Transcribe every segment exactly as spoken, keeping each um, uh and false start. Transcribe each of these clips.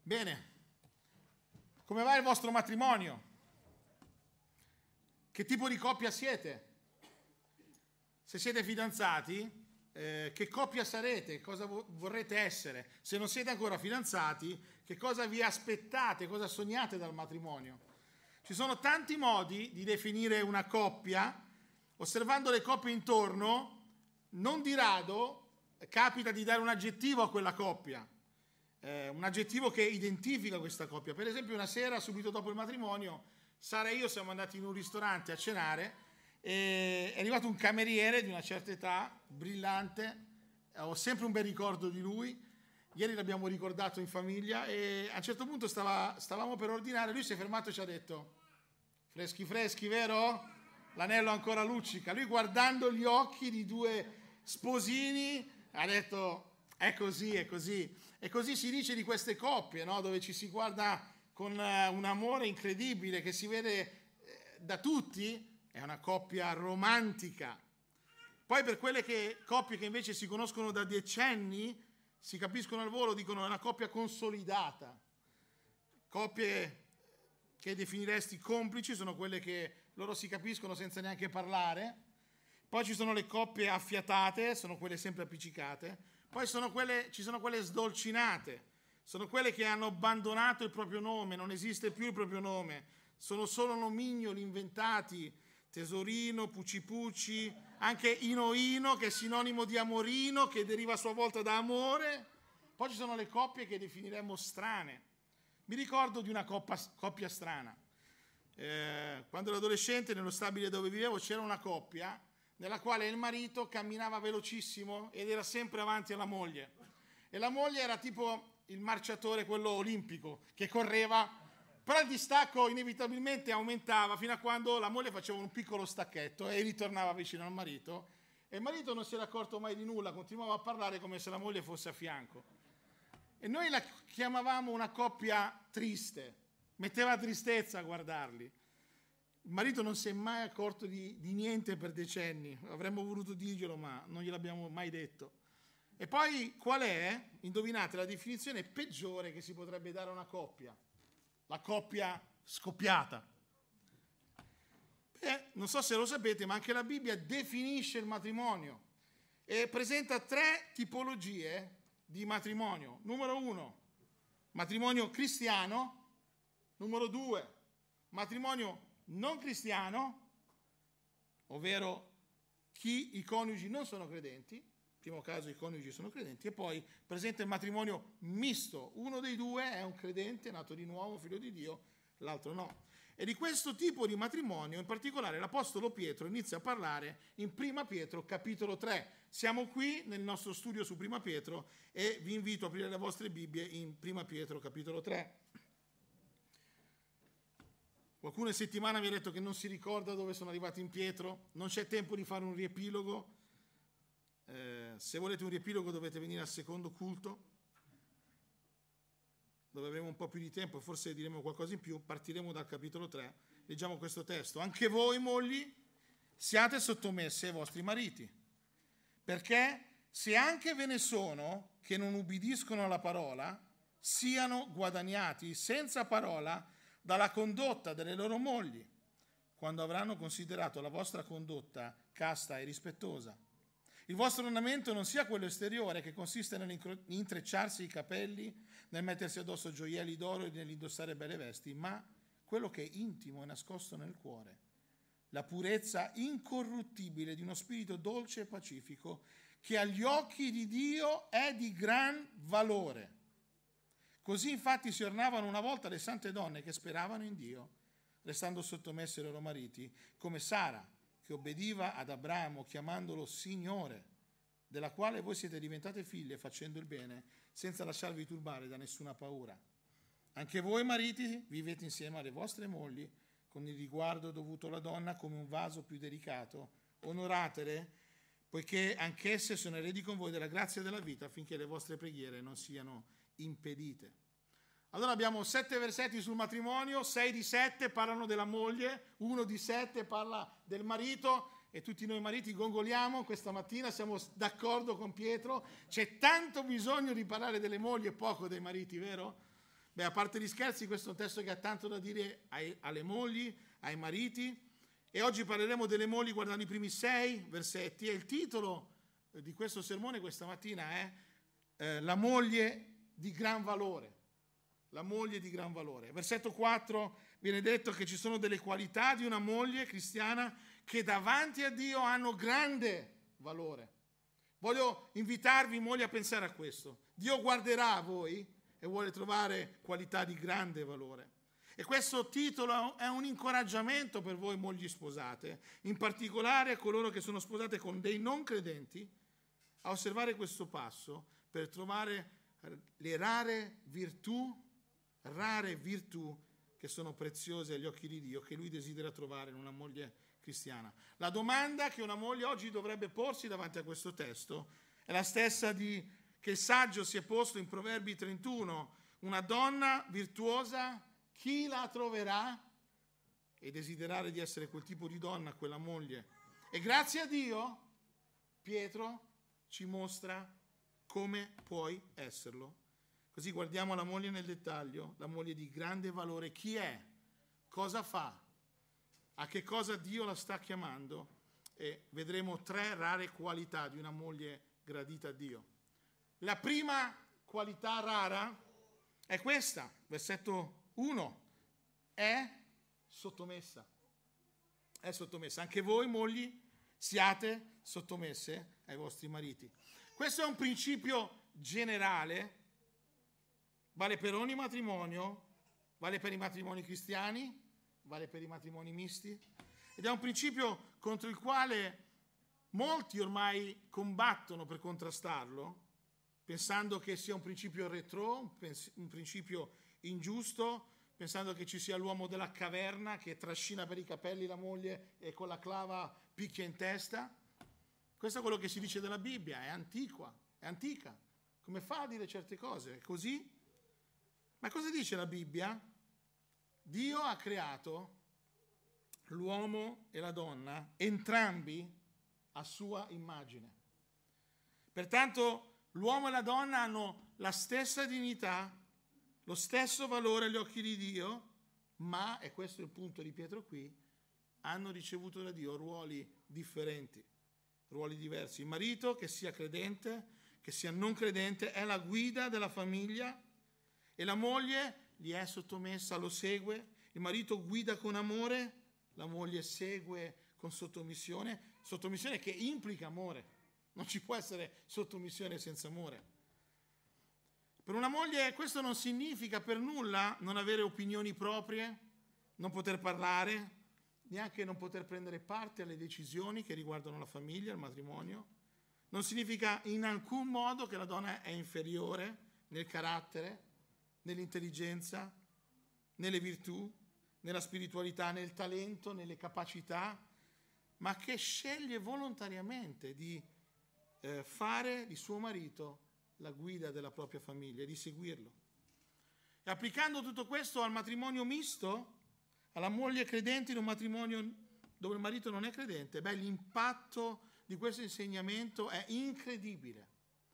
Bene, come va il vostro matrimonio? Che tipo di coppia siete? Se siete fidanzati, eh, che coppia sarete? Cosa vorrete essere? Se non siete ancora fidanzati, che cosa vi aspettate? Cosa sognate dal matrimonio? Ci sono tanti modi di definire una coppia. Osservando le coppie intorno, non di rado capita di dare un aggettivo a quella coppia. Eh, un aggettivo che identifica questa coppia. Per esempio, una sera, subito dopo il matrimonio, Sara e io siamo andati in un ristorante a cenare e è arrivato un cameriere di una certa età, brillante, ho sempre un bel ricordo di lui, ieri l'abbiamo ricordato in famiglia e a un certo punto stava, stavamo per ordinare, lui si è fermato e ci ha detto: freschi freschi, vero? L'anello ancora luccica. Lui, guardando gli occhi di due sposini, ha detto: è così, è così. E così si dice di queste coppie, no? Dove ci si guarda con un amore incredibile che si vede da tutti. È una coppia romantica. Poi per quelle che, coppie che invece si conoscono da decenni, si capiscono al volo, dicono: è una coppia consolidata. Coppie che definiresti complici sono quelle che loro si capiscono senza neanche parlare. Poi ci sono le coppie affiatate, sono quelle sempre appiccicate. Poi sono quelle, ci sono quelle sdolcinate, sono quelle che hanno abbandonato il proprio nome, non esiste più il proprio nome, sono solo nomignoli inventati, tesorino, pucci pucci, anche ino ino, che è sinonimo di amorino, che deriva a sua volta da amore. Poi ci sono le coppie che definiremmo strane. Mi ricordo di una coppia, coppia strana. Eh, quando ero adolescente, nello stabile dove vivevo, c'era una coppia nella quale il marito camminava velocissimo ed era sempre avanti alla moglie. E la moglie era tipo il marciatore, quello olimpico, che correva, però il distacco inevitabilmente aumentava fino a quando la moglie faceva un piccolo stacchetto e ritornava vicino al marito. E il marito non si era accorto mai di nulla, continuava a parlare come se la moglie fosse a fianco. E noi la chiamavamo una coppia triste, metteva tristezza a guardarli. Il marito non si è mai accorto di, di niente per decenni, avremmo voluto dirglielo ma non gliel'abbiamo mai detto. E poi qual è? Indovinate la definizione peggiore che si potrebbe dare a una coppia? La coppia scoppiata. Beh, non so se lo sapete, ma anche la Bibbia definisce il matrimonio e presenta tre tipologie di matrimonio. Numero uno, matrimonio cristiano. Numero due, matrimonio non cristiano, ovvero chi i coniugi non sono credenti, in primo caso i coniugi sono credenti, e poi presenta il matrimonio misto, uno dei due è un credente nato di nuovo, figlio di Dio, l'altro no. E di questo tipo di matrimonio in particolare l'Apostolo Pietro inizia a parlare in Prima Pietro capitolo tre. Siamo qui nel nostro studio su Prima Pietro e vi invito a aprire le vostre Bibbie in Prima Pietro capitolo tre. Qualcuno in settimana mi ha detto che non si ricorda dove sono arrivati in Pietro, non c'è tempo di fare un riepilogo. Eh, se volete un riepilogo dovete venire al secondo culto, dove avremo un po' più di tempo e forse diremo qualcosa in più. Partiremo dal capitolo tre, leggiamo questo testo. Anche voi, mogli, siate sottomesse ai vostri mariti, perché se anche ve ne sono che non ubbidiscono alla parola, siano guadagnati senza parola dalla condotta delle loro mogli, quando avranno considerato la vostra condotta casta e rispettosa. Il vostro ornamento non sia quello esteriore, che consiste nell'intrecciarsi i capelli, nel mettersi addosso gioielli d'oro e nell'indossare belle vesti, ma quello che è intimo e nascosto nel cuore, la purezza incorruttibile di uno spirito dolce e pacifico, che agli occhi di Dio è di gran valore. Così infatti si ornavano una volta le sante donne che speravano in Dio, restando sottomesse ai loro mariti, come Sara, che obbediva ad Abramo chiamandolo Signore, della quale voi siete diventate figlie facendo il bene, senza lasciarvi turbare da nessuna paura. Anche voi mariti vivete insieme alle vostre mogli, con il riguardo dovuto alla donna come un vaso più delicato. Onoratele, poiché anch'esse sono eredi con voi della grazia della vita, affinché le vostre preghiere non siano impedite. Allora abbiamo sette versetti sul matrimonio, sei di sette parlano della moglie, uno di sette parla del marito e tutti noi mariti gongoliamo questa mattina, siamo d'accordo con Pietro, c'è tanto bisogno di parlare delle mogli e poco dei mariti, vero? Beh, a parte gli scherzi, questo è un testo che ha tanto da dire ai, alle mogli, ai mariti, e oggi parleremo delle mogli guardando i primi sei versetti, e il titolo di questo sermone questa mattina è eh, La moglie di gran valore. La moglie di gran valore. Versetto quattro viene detto che ci sono delle qualità di una moglie cristiana che davanti a Dio hanno grande valore. Voglio invitarvi, mogli, a pensare a questo. Dio guarderà a voi e vuole trovare qualità di grande valore. E questo titolo è un incoraggiamento per voi mogli sposate, in particolare a coloro che sono sposate con dei non credenti, a osservare questo passo per trovare le rare virtù, rare virtù che sono preziose agli occhi di Dio, che Lui desidera trovare in una moglie cristiana. La domanda che una moglie oggi dovrebbe porsi davanti a questo testo è la stessa di, che il saggio si è posto in Proverbi trentuno. Una donna virtuosa, chi la troverà? E desiderare di essere quel tipo di donna, quella moglie. E grazie a Dio, Pietro ci mostra come puoi esserlo. Così guardiamo la moglie nel dettaglio, la moglie di grande valore. Chi è? Cosa fa? A che cosa Dio la sta chiamando? E vedremo tre rare qualità di una moglie gradita a Dio. La prima qualità rara è questa, versetto uno, è sottomessa. È sottomessa. Anche voi, mogli, siate sottomesse ai vostri mariti. Questo è un principio generale, vale per ogni matrimonio, vale per i matrimoni cristiani, vale per i matrimoni misti, ed è un principio contro il quale molti ormai combattono per contrastarlo, pensando che sia un principio retrò, un, pens- un principio ingiusto, pensando che ci sia l'uomo della caverna che trascina per i capelli la moglie e con la clava picchia in testa. Questo è quello che si dice della Bibbia, è antiqua, è antica. Come fa a dire certe cose? È così? Ma cosa dice la Bibbia? Dio ha creato l'uomo e la donna, entrambi a sua immagine. Pertanto l'uomo e la donna hanno la stessa dignità, lo stesso valore agli occhi di Dio, ma, e questo è il punto di Pietro qui, hanno ricevuto da Dio ruoli differenti, ruoli diversi. Il marito, che sia credente, che sia non credente, è la guida della famiglia e la moglie gli è sottomessa, lo segue. Il marito guida con amore, la moglie segue con sottomissione, sottomissione che implica amore. Non ci può essere sottomissione senza amore. Per una moglie questo non significa per nulla non avere opinioni proprie, non poter parlare, neanche non poter prendere parte alle decisioni che riguardano la famiglia, il matrimonio. Non significa in alcun modo che la donna è inferiore nel carattere, nell'intelligenza, nelle virtù, nella spiritualità, nel talento, nelle capacità, ma che sceglie volontariamente di eh, fare di suo marito la guida della propria famiglia e di seguirlo. E applicando tutto questo al matrimonio misto, alla moglie credente in un matrimonio dove il marito non è credente, beh, l'impatto di questo insegnamento è incredibile.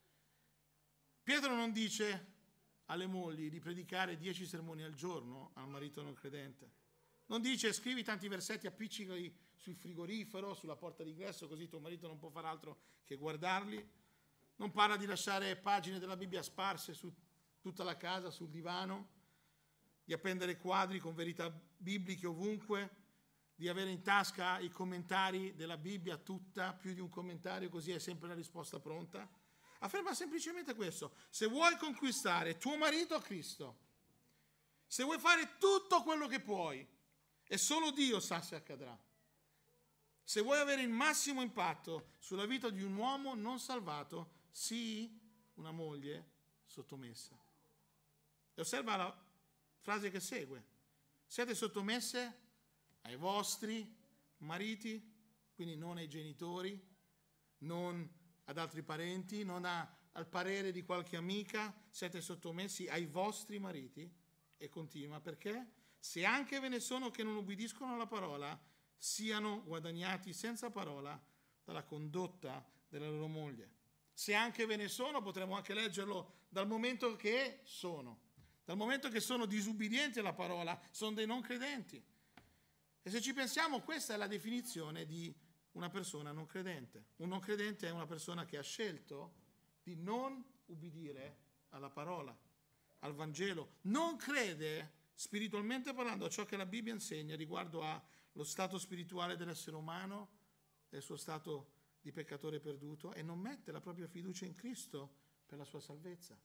Pietro non dice alle mogli di predicare dieci sermoni al giorno al marito non credente. Non dice scrivi tanti versetti, appiccicali sul frigorifero, sulla porta d'ingresso, così tuo marito non può fare altro che guardarli. Non parla di lasciare pagine della Bibbia sparse su tutta la casa, sul divano, di appendere quadri con verità bibliche ovunque, di avere in tasca i commentari della Bibbia tutta, più di un commentario, così hai sempre la risposta pronta. Afferma semplicemente questo: se vuoi conquistare tuo marito a Cristo, se vuoi fare tutto quello che puoi, e solo Dio sa se accadrà, se vuoi avere il massimo impatto sulla vita di un uomo non salvato, sii una moglie sottomessa. E osserva la frase che segue: siete sottomesse ai vostri mariti, quindi non ai genitori, non ad altri parenti, non a, al parere di qualche amica, siete sottomessi ai vostri mariti. E continua: perché se anche ve ne sono che non ubbidiscono alla parola, siano guadagnati senza parola dalla condotta della loro moglie. Se anche ve ne sono, potremmo anche leggerlo dal momento che sono. Dal momento che sono disubbidienti alla parola, sono dei non credenti. E se ci pensiamo, questa è la definizione di una persona non credente. Un non credente è una persona che ha scelto di non ubbidire alla parola, al Vangelo. Non crede, spiritualmente parlando, a ciò che la Bibbia insegna riguardo allo stato spirituale dell'essere umano, del suo stato di peccatore perduto, e non mette la propria fiducia in Cristo per la sua salvezza.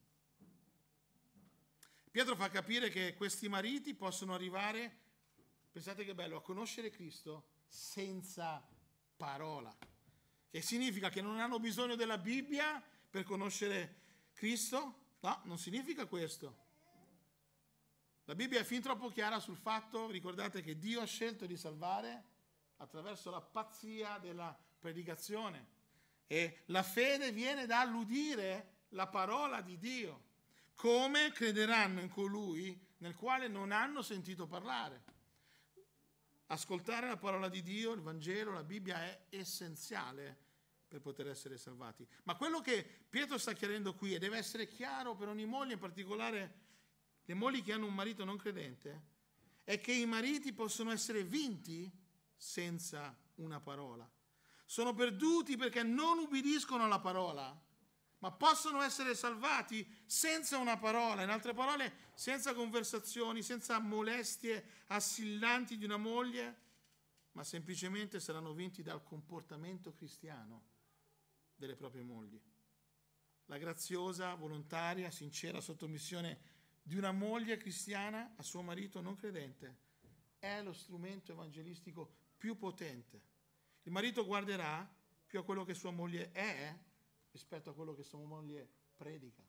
Pietro fa capire che questi mariti possono arrivare, pensate che bello, a conoscere Cristo senza parola, che significa che non hanno bisogno della Bibbia per conoscere Cristo? No, non significa questo. La Bibbia è fin troppo chiara sul fatto, ricordate, che Dio ha scelto di salvare attraverso la pazzia della predicazione, e la fede viene dall'udire la parola di Dio. Come crederanno in colui nel quale non hanno sentito parlare? Ascoltare la parola di Dio, il Vangelo, la Bibbia è essenziale per poter essere salvati. Ma quello che Pietro sta chiarendo qui, e deve essere chiaro per ogni moglie, in particolare le mogli che hanno un marito non credente, è che i mariti possono essere vinti senza una parola. Sono perduti perché non ubbidiscono alla parola, ma possono essere salvati senza una parola, in altre parole senza conversazioni, senza molestie assillanti di una moglie, ma semplicemente saranno vinti dal comportamento cristiano delle proprie mogli. La graziosa, volontaria, sincera sottomissione di una moglie cristiana a suo marito non credente è lo strumento evangelistico più potente. Il marito guarderà più a quello che sua moglie è rispetto a quello che sua moglie predica.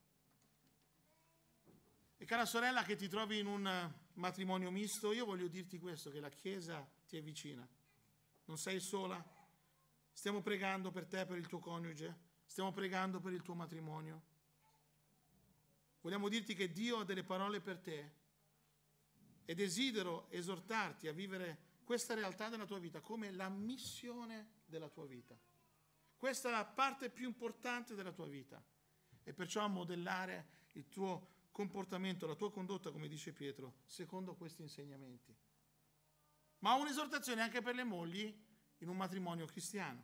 E cara sorella che ti trovi in un matrimonio misto, io voglio dirti questo, che la Chiesa ti è vicina. Non sei sola. Stiamo pregando per te, per il tuo coniuge. Stiamo pregando per il tuo matrimonio. Vogliamo dirti che Dio ha delle parole per te e desidero esortarti a vivere questa realtà della tua vita come la missione della tua vita. Questa è la parte più importante della tua vita, e perciò a modellare il tuo comportamento, la tua condotta, come dice Pietro, secondo questi insegnamenti. Ma un'esortazione anche per le mogli in un matrimonio cristiano.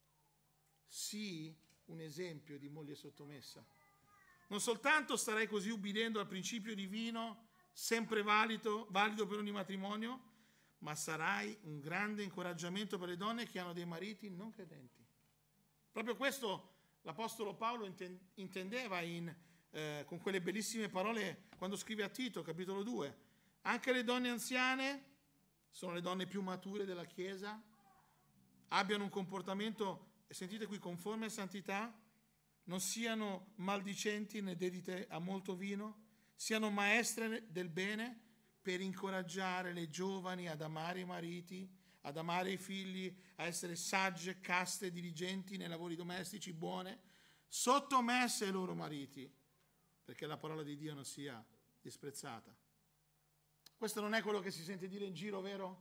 Sii un esempio di moglie sottomessa. Non soltanto starai così ubbidendo al principio divino, sempre valido, valido per ogni matrimonio, ma sarai un grande incoraggiamento per le donne che hanno dei mariti non credenti. Proprio questo l'Apostolo Paolo intendeva in, eh, con quelle bellissime parole quando scrive a Tito, capitolo due. Anche le donne anziane, sono le donne più mature della Chiesa, abbiano un comportamento, e sentite qui, conforme a santità, non siano maldicenti né dedite a molto vino, siano maestre del bene per incoraggiare le giovani ad amare i mariti, ad amare i figli, a essere sagge, caste, diligenti nei lavori domestici, buone, sottomesse ai loro mariti, perché la parola di Dio non sia disprezzata. Questo non è quello che si sente dire in giro, vero?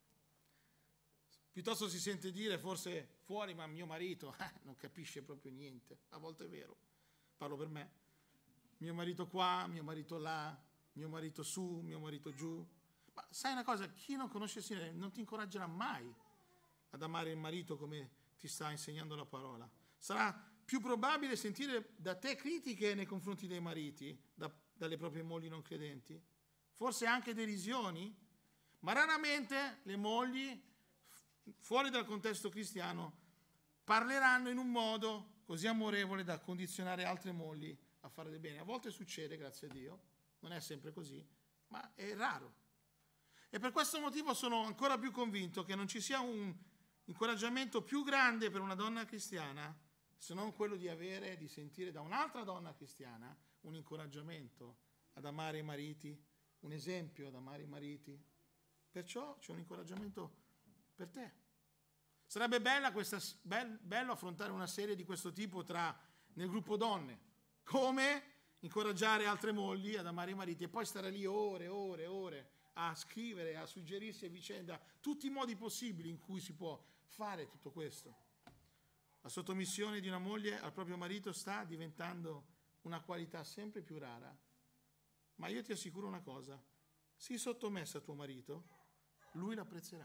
Piuttosto si sente dire, forse fuori, ma mio marito eh, non capisce proprio niente. A volte è vero, parlo per me. Mio marito qua, mio marito là, mio marito su, mio marito giù. Ma sai una cosa, chi non conosce il Signore non ti incoraggerà mai ad amare il marito come ti sta insegnando la parola. Sarà più probabile sentire da te critiche nei confronti dei mariti, da, dalle proprie mogli non credenti, forse anche derisioni, ma raramente le mogli, fuori dal contesto cristiano, parleranno in un modo così amorevole da condizionare altre mogli a fare del bene. A volte succede, grazie a Dio, non è sempre così, ma è raro. E per questo motivo sono ancora più convinto che non ci sia un incoraggiamento più grande per una donna cristiana se non quello di avere, di sentire da un'altra donna cristiana un incoraggiamento ad amare i mariti, un esempio ad amare i mariti. Perciò c'è un incoraggiamento per te. Sarebbe bella questa, be- bello affrontare una serie di questo tipo tra, nel gruppo donne. Come incoraggiare altre mogli ad amare i mariti e poi stare lì ore e ore e ore a scrivere, a suggerirsi a vicenda tutti i modi possibili in cui si può fare tutto questo. La sottomissione di una moglie al proprio marito sta diventando una qualità sempre più rara Ma io ti assicuro una cosa, sii sottomessa a tuo marito, lui l'apprezzerà.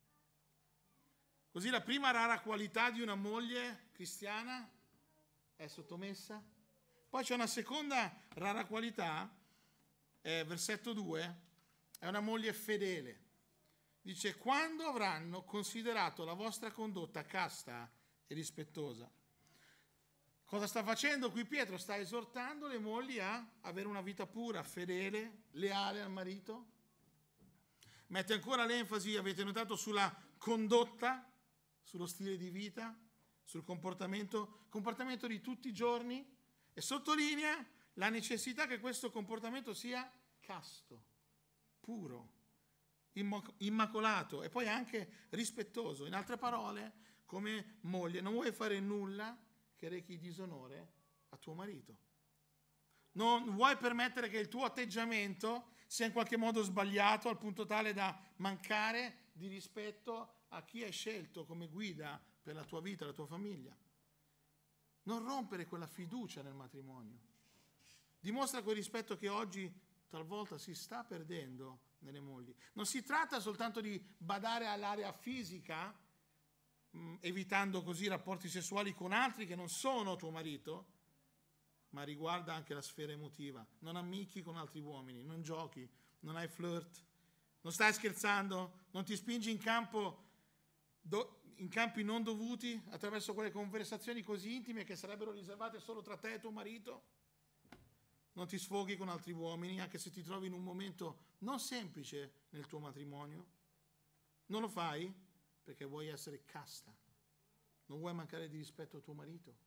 Così la prima rara qualità di una moglie cristiana è sottomessa. Poi c'è una seconda rara qualità, eh, versetto due, è una moglie fedele. Dice, quando avranno considerato la vostra condotta casta e rispettosa. Cosa sta facendo qui Pietro? Sta esortando le mogli a avere una vita pura, fedele, leale al marito. Mette ancora l'enfasi, avete notato, sulla condotta, sullo stile di vita, sul comportamento, comportamento di tutti i giorni, e sottolinea la necessità che questo comportamento sia casto, puro, immacolato e poi anche rispettoso. In altre parole, come moglie, non vuoi fare nulla che rechi disonore a tuo marito. Non vuoi permettere che il tuo atteggiamento sia in qualche modo sbagliato al punto tale da mancare di rispetto a chi hai scelto come guida per la tua vita, la tua famiglia. Non rompere quella fiducia nel matrimonio. Dimostra quel rispetto che oggi talvolta si sta perdendo nelle mogli. Non si tratta soltanto di badare all'area fisica, mh, evitando così rapporti sessuali con altri che non sono tuo marito, ma riguarda anche la sfera emotiva. Non amichi con altri uomini, non giochi, non hai flirt, non stai scherzando, non ti spingi in campo do, in campi non dovuti attraverso quelle conversazioni così intime che sarebbero riservate solo tra te e tuo marito. Non ti sfoghi con altri uomini, anche se ti trovi in un momento non semplice nel tuo matrimonio. Non lo fai perché vuoi essere casta, non vuoi mancare di rispetto a tuo marito.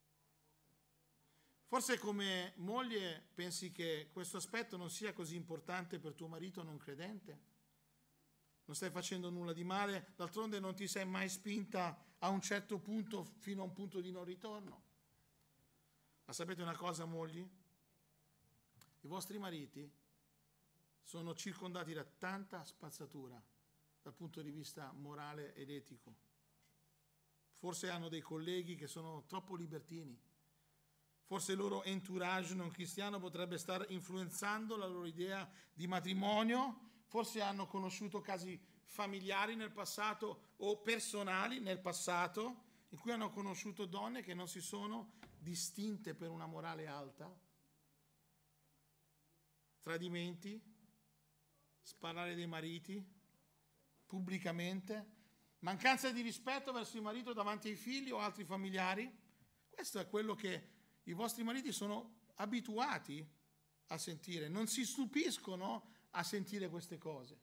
Forse come moglie pensi che questo aspetto non sia così importante per tuo marito non credente? Non stai facendo nulla di male, d'altronde non ti sei mai spinta a un certo punto fino a un punto di non ritorno. Ma sapete una cosa, mogli? I vostri mariti sono circondati da tanta spazzatura dal punto di vista morale ed etico. Forse hanno dei colleghi che sono troppo libertini. Forse il loro entourage non cristiano potrebbe star influenzando la loro idea di matrimonio. Forse hanno conosciuto casi familiari nel passato o personali nel passato in cui hanno conosciuto donne che non si sono distinte per una morale alta. Tradimenti, sparare dei mariti pubblicamente, mancanza di rispetto verso il marito davanti ai figli o altri familiari. Questo è quello che i vostri mariti sono abituati a sentire, non si stupiscono a sentire queste cose.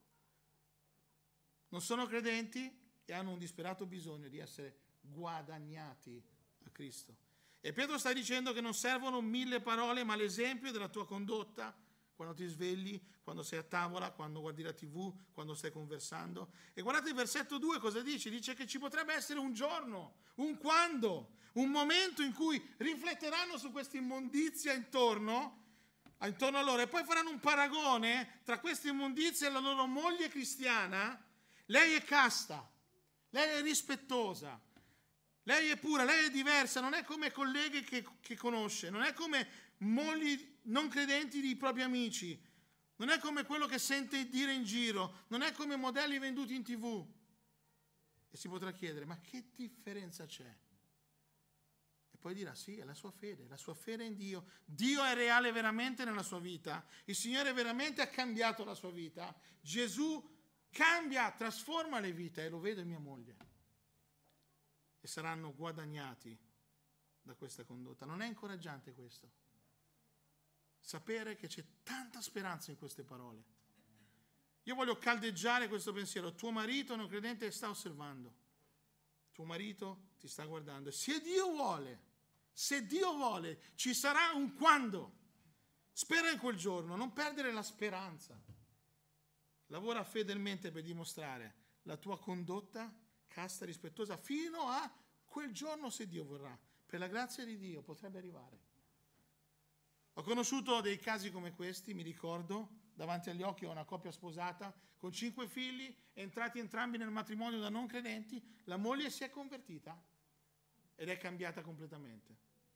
Non sono credenti e hanno un disperato bisogno di essere guadagnati a Cristo. E Pietro sta dicendo che non servono mille parole, ma l'esempio della tua condotta quando ti svegli, quando sei a tavola, quando guardi la tivù, quando stai conversando. E guardate il versetto due cosa dice? Dice che ci potrebbe essere un giorno, un quando, un momento in cui rifletteranno su questa immondizia intorno, intorno a loro e poi faranno un paragone tra questa immondizia e la loro moglie cristiana. Lei è casta, lei è rispettosa, lei è pura, lei è diversa, non è come colleghe che, che conosce, non è come mogli non credenti di propri amici, non è come quello che sente dire in giro, non è come modelli venduti in tivù. E si potrà chiedere, ma che differenza c'è? E poi dirà, sì, è la sua fede, la sua fede in Dio. Dio è reale veramente nella sua vita, il Signore veramente ha cambiato la sua vita. Gesù cambia, trasforma le vite e lo vedo in mia moglie. E saranno guadagnati da questa condotta. Non è incoraggiante questo? Sapere che c'è tanta speranza in queste parole. Io voglio caldeggiare questo pensiero. Tuo marito non credente sta osservando. Tuo marito ti sta guardando. Se Dio vuole, se Dio vuole, ci sarà un quando. Spera in quel giorno, non perdere la speranza. Lavora fedelmente per dimostrare la tua condotta casta e rispettosa fino a quel giorno, se Dio vorrà. Per la grazia di Dio potrebbe arrivare. Ho conosciuto dei casi come questi, mi ricordo, davanti agli occhi ho una coppia sposata con cinque figli, entrati entrambi nel matrimonio da non credenti, la moglie si è convertita ed è cambiata completamente.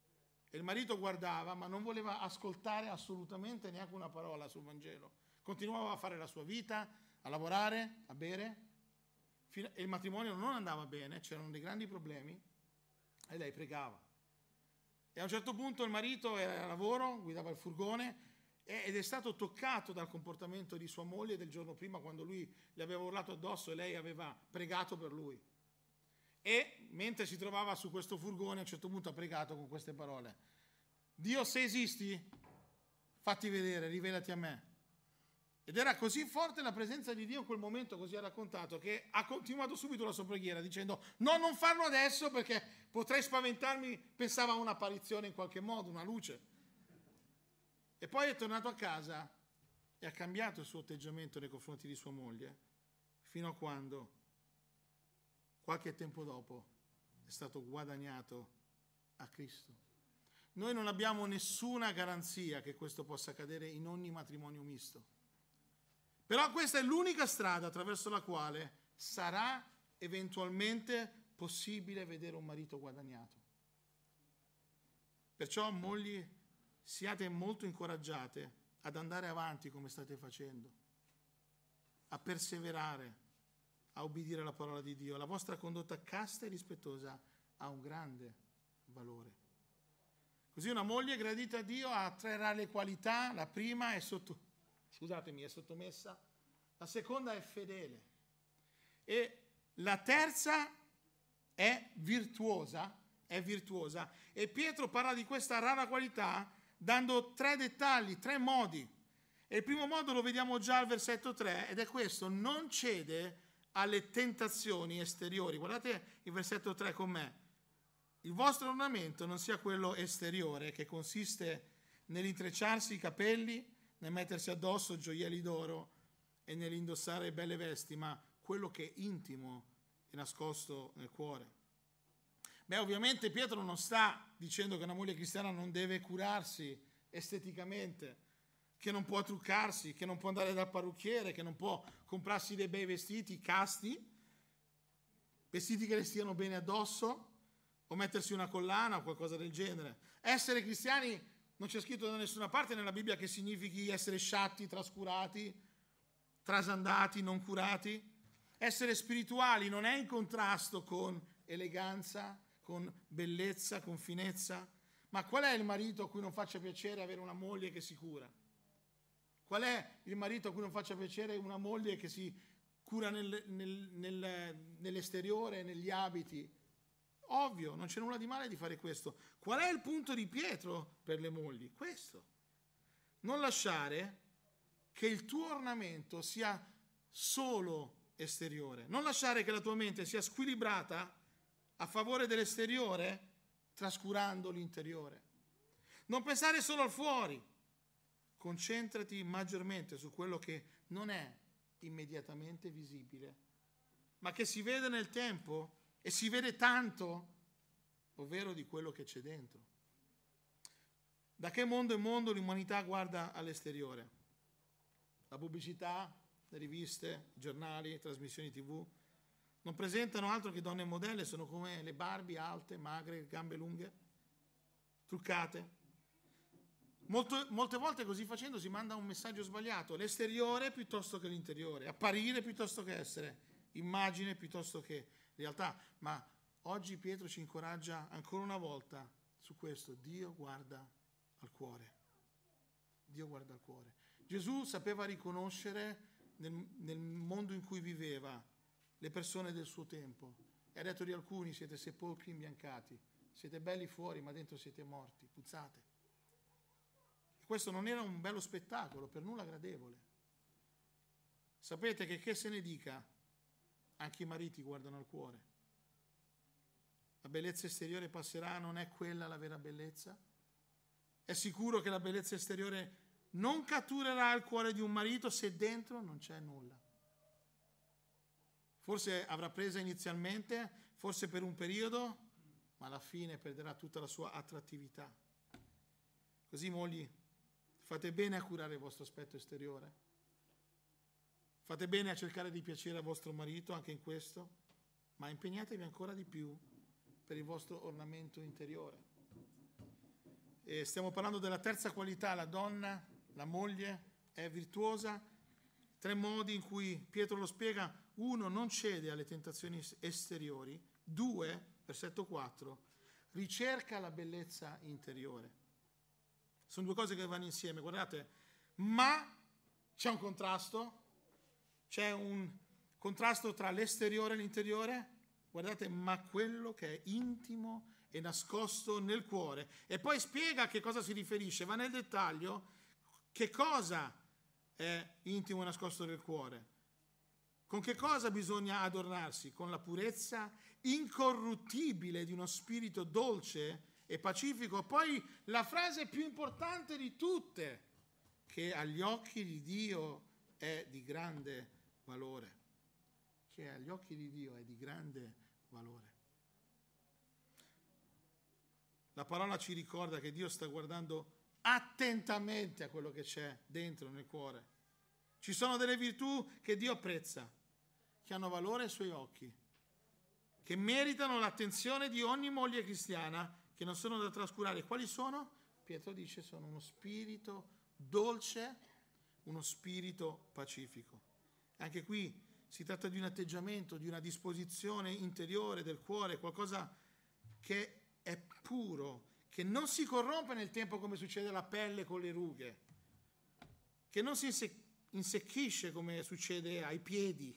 E il marito guardava, ma non voleva ascoltare assolutamente neanche una parola sul Vangelo. Continuava a fare la sua vita, a lavorare, a bere. E il matrimonio non andava bene, c'erano dei grandi problemi e lei pregava. E a un certo punto il marito era a lavoro, guidava il furgone ed è stato toccato dal comportamento di sua moglie del giorno prima, quando lui le aveva urlato addosso e lei aveva pregato per lui. E mentre si trovava su questo furgone, a un certo punto ha pregato con queste parole: Dio, se esisti, fatti vedere, rivelati a me. Ed era così forte la presenza di Dio in quel momento, così ha raccontato, che ha continuato subito la sua preghiera dicendo: no, non farlo adesso perché potrei spaventarmi. Pensava a un'apparizione in qualche modo, una luce. E poi è tornato a casa e ha cambiato il suo atteggiamento nei confronti di sua moglie, fino a quando, qualche tempo dopo, è stato guadagnato a Cristo. Noi non abbiamo nessuna garanzia che questo possa accadere in ogni matrimonio misto. Però questa è l'unica strada attraverso la quale sarà eventualmente possibile vedere un marito guadagnato. Perciò, mogli, siate molto incoraggiate ad andare avanti come state facendo, a perseverare, a obbedire alla parola di Dio. La vostra condotta casta e rispettosa ha un grande valore. Così una moglie gradita a Dio attrarrà le qualità. La prima è sotto, scusatemi, è sottomessa, la seconda è fedele e la terza è virtuosa, è virtuosa. E Pietro parla di questa rara qualità dando tre dettagli, tre modi. E il primo modo lo vediamo già al versetto tre ed è questo: non cede alle tentazioni esteriori. Guardate il versetto tre con me. Il vostro ornamento non sia quello esteriore, che consiste nell'intrecciarsi i capelli, nel mettersi addosso gioielli d'oro e nell'indossare belle vesti, ma quello che è intimo e nascosto nel cuore. Beh, ovviamente Pietro non sta dicendo che una moglie cristiana non deve curarsi esteticamente, che non può truccarsi, che non può andare dal parrucchiere, che non può comprarsi dei bei vestiti casti, vestiti che le stiano bene addosso, o mettersi una collana o qualcosa del genere. Essere cristiani non c'è scritto da nessuna parte nella Bibbia che significhi essere sciatti, trascurati, trasandati, non curati. Essere spirituali non è in contrasto con eleganza, con bellezza, con finezza. Ma qual è il marito a cui non faccia piacere avere una moglie che si cura? Qual è il marito a cui non faccia piacere una moglie che si cura nel, nel, nel, nell'esteriore, negli abiti? Ovvio, non c'è nulla di male di fare questo. Qual è il punto di Pietro per le mogli? Questo: non lasciare che il tuo ornamento sia solo esteriore, non lasciare che la tua mente sia squilibrata a favore dell'esteriore, trascurando l'interiore. Non pensare solo al fuori, concentrati maggiormente su quello che non è immediatamente visibile, ma che si vede nel tempo. E si vede tanto, ovvero di quello che c'è dentro. Da che mondo in mondo l'umanità guarda all'esteriore? La pubblicità, le riviste, i giornali, le trasmissioni tivù non presentano altro che donne modelle, sono come le Barbie, alte, magre, gambe lunghe, truccate. Molto, molte volte così facendo si manda un messaggio sbagliato: l'esteriore piuttosto che l'interiore, apparire piuttosto che essere, immagine piuttosto che realtà. Ma oggi Pietro ci incoraggia ancora una volta su questo: Dio guarda al cuore. Dio guarda al cuore. Gesù sapeva riconoscere nel, nel mondo in cui viveva le persone del suo tempo e ha detto di alcuni: siete sepolcri imbiancati, siete belli fuori ma dentro siete morti, puzzate. E questo non era un bello spettacolo, per nulla gradevole. Sapete che che se ne dica, anche i mariti guardano al cuore. La bellezza esteriore passerà, non è quella la vera bellezza? È sicuro che la bellezza esteriore non catturerà il cuore di un marito se dentro non c'è nulla. Forse avrà presa inizialmente, forse per un periodo, ma alla fine perderà tutta la sua attrattività. Così, mogli, fate bene a curare il vostro aspetto esteriore. Fate bene a cercare di piacere al vostro marito anche in questo, ma impegnatevi ancora di più per il vostro ornamento interiore. E stiamo parlando della terza qualità, la donna, la moglie è virtuosa. Tre modi in cui Pietro lo spiega: uno, non cede alle tentazioni esteriori; due, versetto quattro, ricerca la bellezza interiore. Sono due cose che vanno insieme, guardate, ma c'è un contrasto, c'è un contrasto tra l'esteriore e l'interiore, guardate, ma quello che è intimo e nascosto nel cuore. E poi spiega a che cosa si riferisce, va nel dettaglio, che cosa è intimo e nascosto nel cuore. Con che cosa bisogna adornarsi? Con la purezza incorruttibile di uno spirito dolce e pacifico. Poi la frase più importante di tutte, che agli occhi di Dio è di grande valore. Che agli occhi di Dio è di grande valore. La parola ci ricorda che Dio sta guardando attentamente a quello che c'è dentro nel cuore. Ci sono delle virtù che Dio apprezza, che hanno valore ai suoi occhi, che meritano l'attenzione di ogni moglie cristiana, che non sono da trascurare. Quali sono? Pietro dice sono uno spirito dolce, uno spirito pacifico. Anche qui si tratta di un atteggiamento, di una disposizione interiore del cuore, qualcosa che è puro, che non si corrompe nel tempo come succede alla pelle con le rughe, che non si insecchisce come succede ai piedi,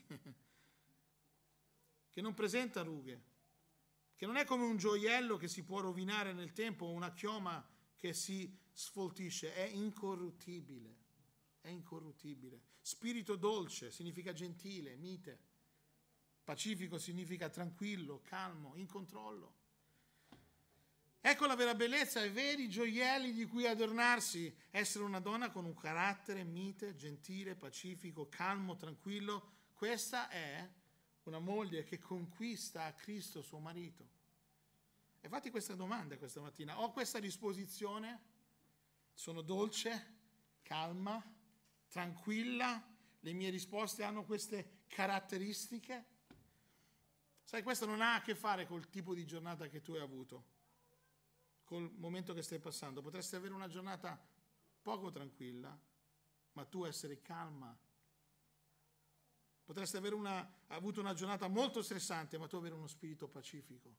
che non presenta rughe, che non è come un gioiello che si può rovinare nel tempo o una chioma che si sfoltisce, è incorruttibile, è incorruttibile. Spirito dolce significa gentile, mite, pacifico significa tranquillo, calmo, in controllo. Ecco la vera bellezza, i veri gioielli di cui adornarsi, essere una donna con un carattere mite, gentile, pacifico, calmo, tranquillo. Questa è una moglie che conquista a Cristo suo marito. E fatti questa domanda questa mattina: ho questa disposizione? Sono dolce, calma, tranquilla? Le mie risposte hanno queste caratteristiche? Sai, questo non ha a che fare col tipo di giornata che tu hai avuto, col momento che stai passando. Potresti avere una giornata poco tranquilla, ma tu essere calma. Potresti avere una, avuto una giornata molto stressante, ma tu avere uno spirito pacifico.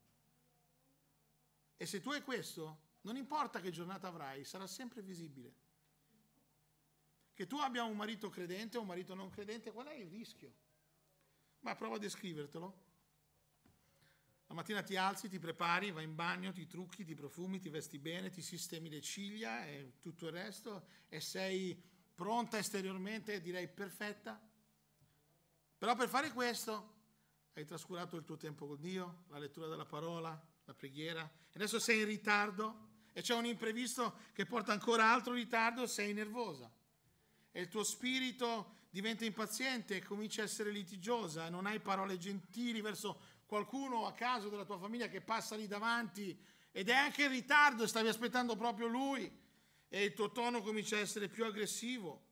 E se tu hai questo, non importa che giornata avrai, sarà sempre visibile. Che tu abbia un marito credente o un marito non credente, qual è il rischio? Ma prova a descrivertelo. La mattina ti alzi, ti prepari, vai in bagno, ti trucchi, ti profumi, ti vesti bene, ti sistemi le ciglia e tutto il resto, e sei pronta esteriormente, direi perfetta. Però per fare questo hai trascurato il tuo tempo con Dio, la lettura della parola, la preghiera, e adesso sei in ritardo e c'è un imprevisto che porta ancora altro ritardo, sei nervosa e il tuo spirito diventa impaziente e comincia a essere litigiosa, non hai parole gentili verso qualcuno a caso della tua famiglia che passa lì davanti ed è anche in ritardo e stavi aspettando proprio lui, e il tuo tono comincia a essere più aggressivo.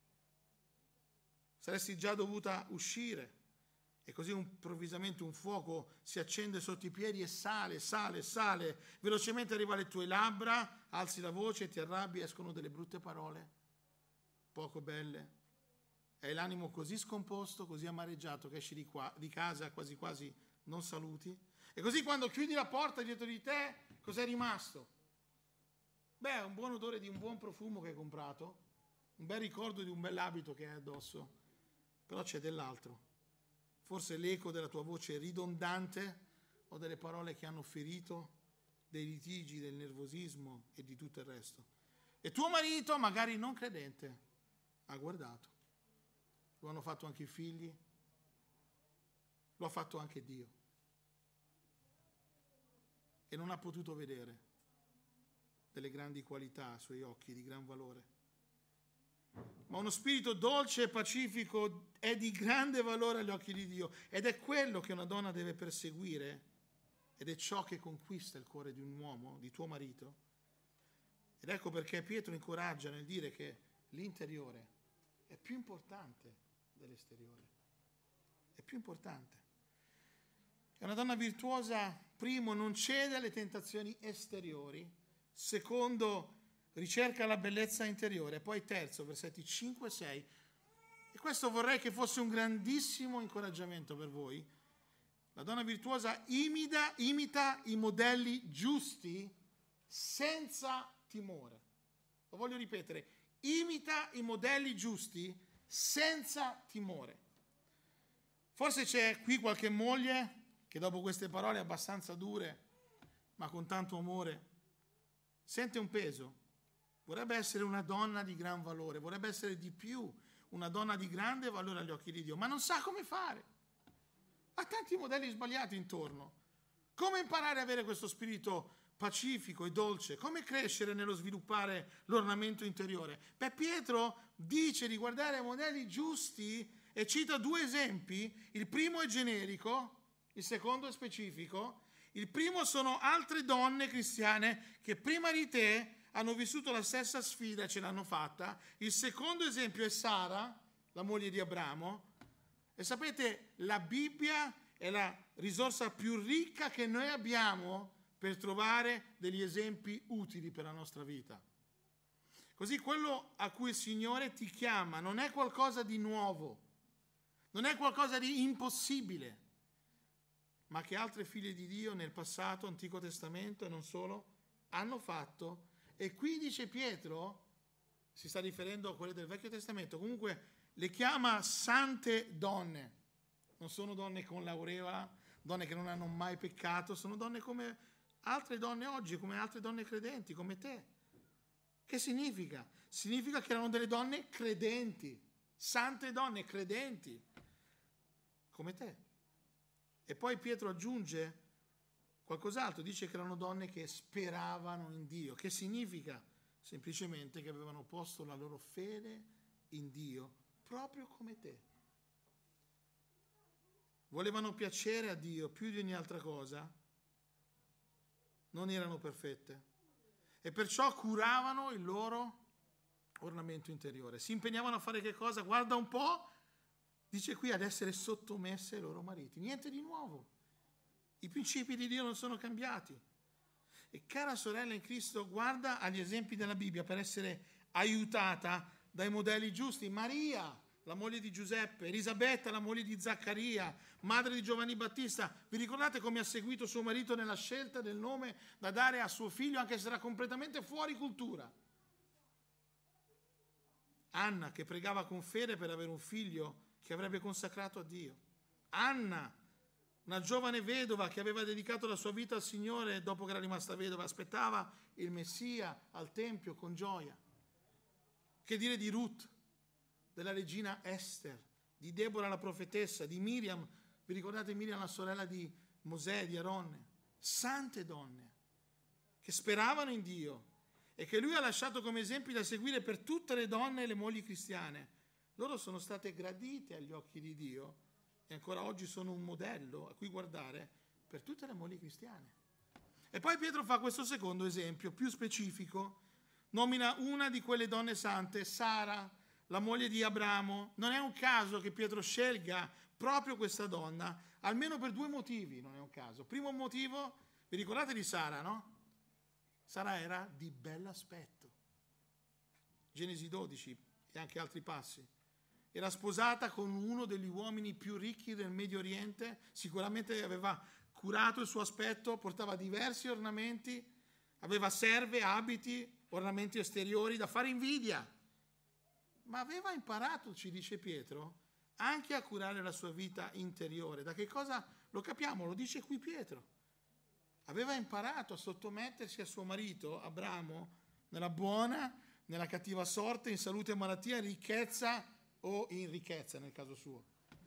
Saresti già dovuta uscire e così improvvisamente un fuoco si accende sotto i piedi e sale, sale, sale, velocemente arriva alle tue labbra, alzi la voce, ti arrabbi, escono delle brutte parole, poco belle. Hai l'animo così scomposto, così amareggiato che esci di, qua, di casa quasi quasi non saluti. E così quando chiudi la porta dietro di te, cos'è rimasto? Beh, un buon odore di un buon profumo che hai comprato, un bel ricordo di un bell'abito che hai addosso, però c'è dell'altro. Forse l'eco della tua voce ridondante o delle parole che hanno ferito, dei litigi, del nervosismo e di tutto il resto. E tuo marito, magari non credente, ha guardato. Lo hanno fatto anche i figli, lo ha fatto anche Dio. E non ha potuto vedere delle grandi qualità ai suoi occhi, di gran valore. Ma uno spirito dolce e pacifico è di grande valore agli occhi di Dio ed è quello che una donna deve perseguire ed è ciò che conquista il cuore di un uomo, di tuo marito. Ed ecco perché Pietro incoraggia nel dire che l'interiore è più importante dell'esteriore, è più importante. E una donna virtuosa, primo, non cede alle tentazioni esteriori, Secondo, ricerca la bellezza interiore. Poi terzo, versetti cinque e sei. E questo vorrei che fosse un grandissimo incoraggiamento per voi. La donna virtuosa imita, imita i modelli giusti senza timore. Lo voglio ripetere, imita i modelli giusti senza timore. Forse c'è qui qualche moglie che dopo queste parole abbastanza dure, ma con tanto amore, sente un peso. Vorrebbe essere una donna di gran valore, vorrebbe essere di più, una donna di grande valore agli occhi di Dio, ma non sa come fare. Ha tanti modelli sbagliati intorno. Come imparare ad avere questo spirito pacifico e dolce? Come crescere nello sviluppare l'ornamento interiore? Beh, Pietro dice di guardare ai modelli giusti e cita due esempi. Il primo è generico, il secondo è specifico. Il primo sono altre donne cristiane che prima di te hanno vissuto la stessa sfida e ce l'hanno fatta. Il secondo esempio è Sara, la moglie di Abramo. E sapete, la Bibbia è la risorsa più ricca che noi abbiamo per trovare degli esempi utili per la nostra vita. Così quello a cui il Signore ti chiama non è qualcosa di nuovo, non è qualcosa di impossibile, ma che altre figlie di Dio nel passato, Antico Testamento e non solo, hanno fatto. E qui dice Pietro, si sta riferendo a quelle del Vecchio Testamento, comunque le chiama sante donne. Non sono donne con l'aureola, donne che non hanno mai peccato, sono donne come altre donne oggi, come altre donne credenti, come te. Che significa? Significa che erano delle donne credenti, sante donne credenti, come te. E poi Pietro aggiunge qualcos'altro, dice che erano donne che speravano in Dio. Che significa? Semplicemente che avevano posto la loro fede in Dio, proprio come te. Volevano piacere a Dio più di ogni altra cosa, non erano perfette e perciò curavano il loro ornamento interiore. Si impegnavano a fare che cosa? Guarda un po', dice qui, ad essere sottomesse ai loro mariti. Niente di nuovo. I principi di Dio non sono cambiati. E cara sorella in Cristo, guarda agli esempi della Bibbia per essere aiutata dai modelli giusti. Maria, la moglie di Giuseppe, Elisabetta, la moglie di Zaccaria, madre di Giovanni Battista. Vi ricordate come ha seguito suo marito nella scelta del nome da dare a suo figlio, anche se era completamente fuori cultura? Anna, che pregava con fede per avere un figlio che avrebbe consacrato a Dio. Anna, una giovane vedova che aveva dedicato la sua vita al Signore dopo che era rimasta vedova, aspettava il Messia al Tempio con gioia. Che dire di Ruth, della regina Ester, di Deborah la profetessa, di Miriam, vi ricordate Miriam, la sorella di Mosè, di Aronne? Sante donne che speravano in Dio e che lui ha lasciato come esempi da seguire per tutte le donne e le mogli cristiane. Loro sono state gradite agli occhi di Dio e ancora oggi sono un modello a cui guardare per tutte le mogli cristiane. E poi Pietro fa questo secondo esempio, più specifico, nomina una di quelle donne sante, Sara, la moglie di Abramo. Non è un caso che Pietro scelga proprio questa donna, almeno per due motivi non è un caso. Primo motivo, vi ricordate di Sara, no? Sara era di bell'aspetto. Genesi dodici e anche altri passi. Era sposata con uno degli uomini più ricchi del Medio Oriente, sicuramente aveva curato il suo aspetto, portava diversi ornamenti, aveva serve, abiti, ornamenti esteriori da fare invidia. Ma aveva imparato, ci dice Pietro, anche a curare la sua vita interiore. Da che cosa lo capiamo? Lo dice qui Pietro. Aveva imparato a sottomettersi a suo marito, Abramo, nella buona, nella cattiva sorte, in salute e malattia, in ricchezza o in ricchezza nel caso suo.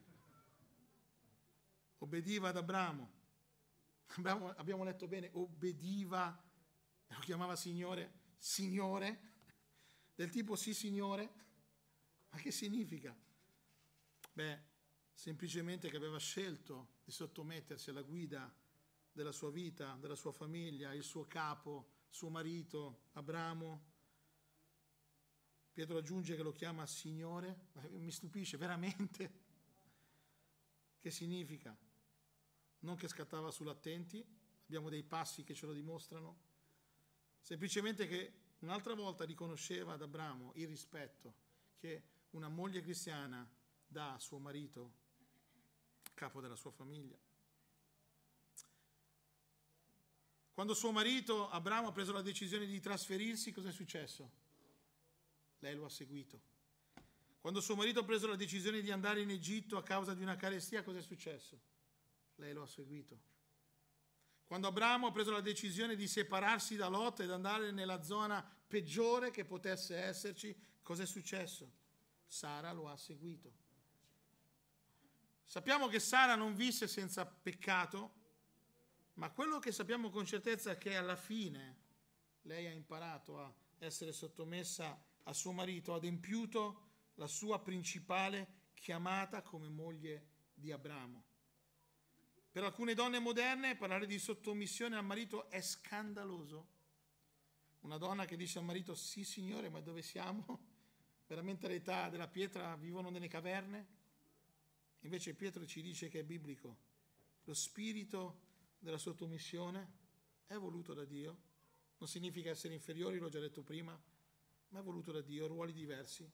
Obbediva ad Abramo. Abbiamo, abbiamo letto bene, obbediva, lo chiamava Signore, Signore, del tipo sì Signore. Ma che significa? Beh, semplicemente che aveva scelto di sottomettersi alla guida della sua vita, della sua famiglia, il suo capo, suo marito, Abramo. Pietro aggiunge che lo chiama Signore, mi stupisce veramente. Che significa? Non che scattava sull'attenti, abbiamo dei passi che ce lo dimostrano. semplicemente che un'altra volta riconosceva ad Abramo il rispetto che una moglie cristiana dà a suo marito, capo della sua famiglia. Quando suo marito Abramo ha preso la decisione di trasferirsi, cosa è successo? Lei lo ha seguito. Quando suo marito ha preso la decisione di andare in Egitto a causa di una carestia, cosa è successo? Lei lo ha seguito. Quando Abramo ha preso la decisione di separarsi da Lot ed andare nella zona peggiore che potesse esserci, cosa è successo? Sara lo ha seguito. Sappiamo che Sara non visse senza peccato, ma quello che sappiamo con certezza è che alla fine lei ha imparato a essere sottomessa a suo marito, ha adempiuto la sua principale chiamata come moglie di Abramo. Per alcune donne moderne parlare di sottomissione al marito è scandaloso. Una donna che dice al marito sì signore, ma dove siamo? Veramente all'età della pietra vivono nelle caverne? Invece Pietro ci dice che è biblico. Lo spirito della sottomissione è voluto da Dio. Non significa essere inferiori, l'ho già detto prima, ma è voluto da Dio, ruoli diversi.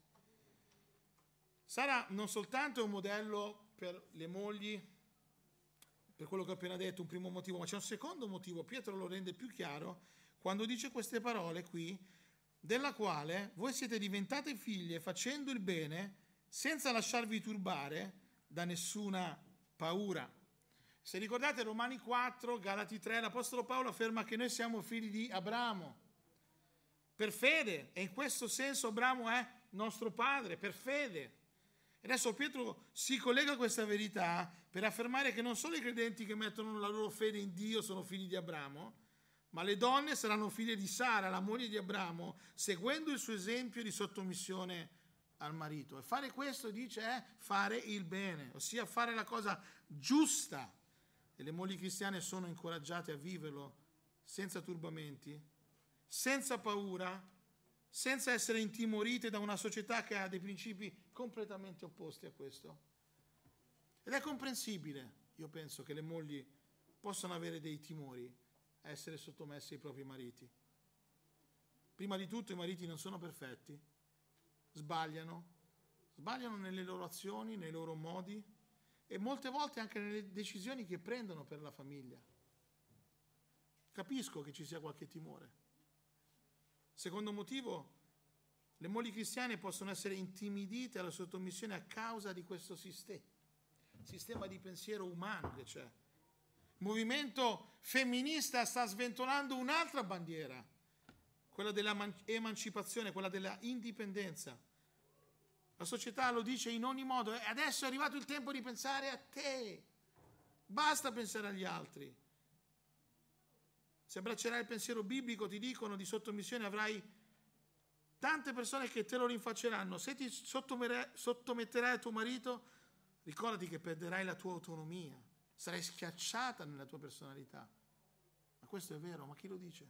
Sara non soltanto è un modello per le mogli, per quello che ho appena detto, un primo motivo, ma c'è un secondo motivo. Pietro lo rende più chiaro quando dice queste parole qui, della quale voi siete diventate figlie facendo il bene senza lasciarvi turbare da nessuna paura. Se ricordate Romani quattro, Galati tre, l'Apostolo Paolo afferma che noi siamo figli di Abramo per fede, e in questo senso Abramo è nostro padre, per fede. E adesso Pietro si collega a questa verità per affermare che non solo i credenti che mettono la loro fede in Dio sono figli di Abramo, ma le donne saranno figlie di Sara, la moglie di Abramo, seguendo il suo esempio di sottomissione al marito. E fare questo, dice, è fare il bene, ossia fare la cosa giusta. E le mogli cristiane sono incoraggiate a viverlo senza turbamenti, senza paura, senza essere intimorite da una società che ha dei principi completamente opposti a questo. Ed è comprensibile, io penso, che le mogli possano avere dei timori a essere sottomesse ai propri mariti. Prima di tutto i mariti non sono perfetti, sbagliano, sbagliano nelle loro azioni, nei loro modi e molte volte anche nelle decisioni che prendono per la famiglia. Capisco che ci sia qualche timore. Secondo motivo, le mogli cristiane possono essere intimidite alla sottomissione a causa di questo sistema, sistema di pensiero umano che c'è. Il movimento femminista sta sventolando un'altra bandiera, quella dell'emancipazione, quella della indipendenza. La società lo dice in ogni modo, adesso è arrivato il tempo di pensare a te, basta pensare agli altri. Se abbraccerai il pensiero biblico, ti dicono, di sottomissione, avrai tante persone che te lo rinfacceranno. Se ti sottometterai a tuo marito, ricordati che perderai la tua autonomia, sarai schiacciata nella tua personalità. Ma questo è vero, ma chi lo dice?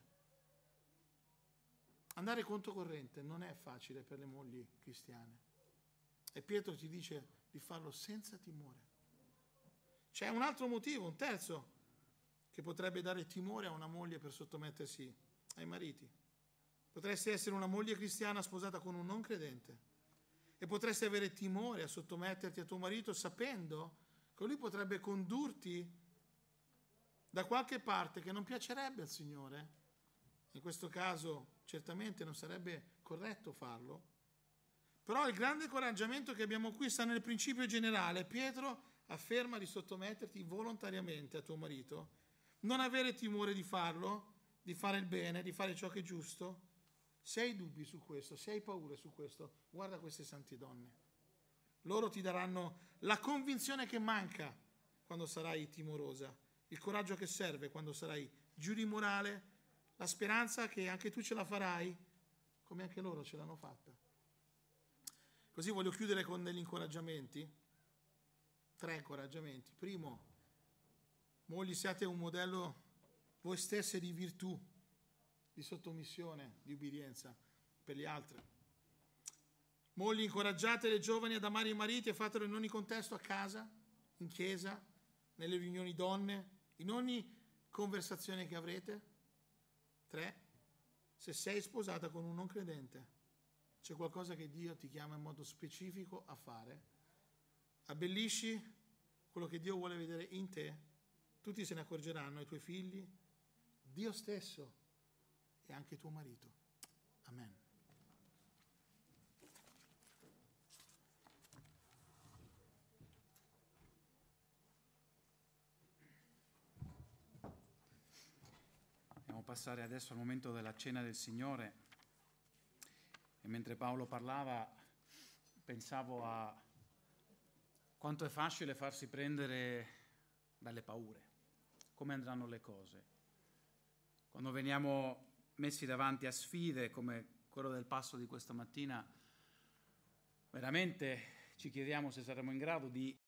Andare controcorrente non è facile per le mogli cristiane. E Pietro ti dice di farlo senza timore. C'è un altro motivo, un terzo, che potrebbe dare timore a una moglie per sottomettersi ai mariti. Potresti essere una moglie cristiana sposata con un non credente e potresti avere timore a sottometterti a tuo marito sapendo che lui potrebbe condurti da qualche parte che non piacerebbe al Signore. In questo caso certamente non sarebbe corretto farlo. Però il grande incoraggiamento che abbiamo qui sta nel principio generale. Pietro afferma di sottometterti volontariamente a tuo marito, non avere timore di farlo, di fare il bene, di fare ciò che è giusto. Se hai dubbi su questo, se hai paure su questo, guarda queste sante donne. Loro ti daranno la convinzione che manca quando sarai timorosa, il coraggio che serve quando sarai giù di morale, la speranza che anche tu ce la farai, come anche loro ce l'hanno fatta. Così voglio chiudere con degli incoraggiamenti, tre incoraggiamenti. Primo, mogli, siate un modello voi stesse di virtù, di sottomissione, di ubbidienza per gli altri. Mogli, incoraggiate le giovani ad amare i mariti e fatelo in ogni contesto, a casa, in chiesa, nelle riunioni donne, in ogni conversazione che avrete. Tre, Se sei sposata con un non credente, c'è qualcosa che Dio ti chiama in modo specifico a fare. Abbellisci quello che Dio vuole vedere in te, tutti se ne accorgeranno, i tuoi figli, Dio stesso e anche tuo marito. Amen. Andiamo a passare adesso al momento della cena del Signore e mentre Paolo parlava pensavo a quanto è facile farsi prendere dalle paure, come andranno le cose. Quando veniamo messi davanti a sfide come quello del passo di questa mattina, veramente ci chiediamo se saremo in grado di